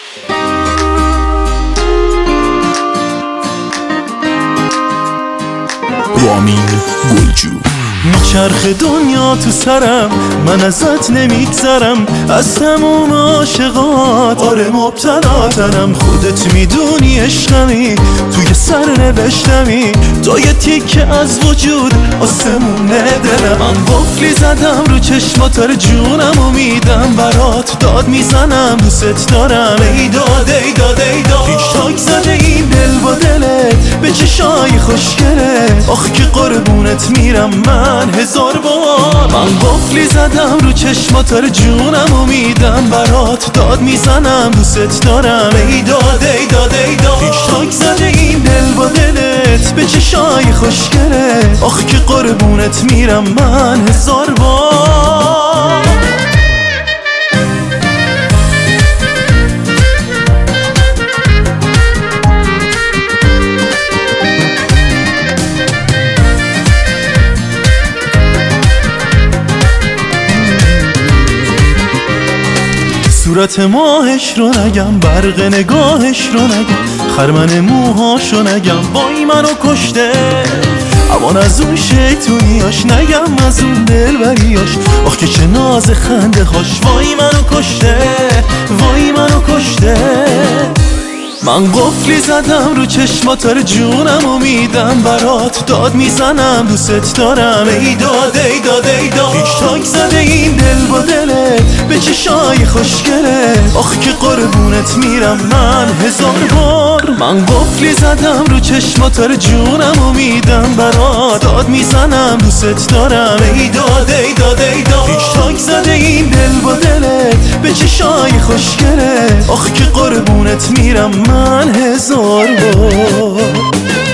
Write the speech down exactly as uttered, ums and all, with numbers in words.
رامین گلجو. میچرخ دنیا تو سرم، من ازت نمیگذرم، از تموم عاشقات آره مبتلاترم. خودت میدونی عشقمی، توی سر نوشتمی، تا یه تیکه از وجود آسمونه دلم. من قفلی زدم رو چشمات جونم و میدم برات، داد میزنم دوست دارم. ای داد ای داد ای داد پیشتاک زده این دل با دلت به چشای خوشگلت، آخ که قربونت میرم من هزار بار. من قفلی زدم رو چشمات جونم و میدم برات، داد میزنم دوست دارم. ای داد ای داد ای داد پیشتاک زده این دل با دلت به چشای خوشگلت، آخ که قربونت میرم من هزار بار. صورت ماهش رو نگم، برق نگاهش رو نگم، خرمن موهاشو نگم، وای منو کشته. امان از اون شیطونیاش نگم، از اون دلبریاش، آخ که چه ناز خنده هاش، وای منو کشته وای منو کشته. من قفلی زدم رو چشمات جونم و میدم برات، داد میزنم دوست دارم. ای داد ای داد ای داد پیشتاک زده این دل با دلت به چشای خوشگلت، آخ که قربونت میرم من هزار بار. من قفلی زدم رو چشمات جونم و میدم برات، داد میزنم دوست دارم. ای داد ای داد ای داد پیشتاک زده این دل با دلت به چشای خوشگلت، آخ که قربونت میرم من هزار بار.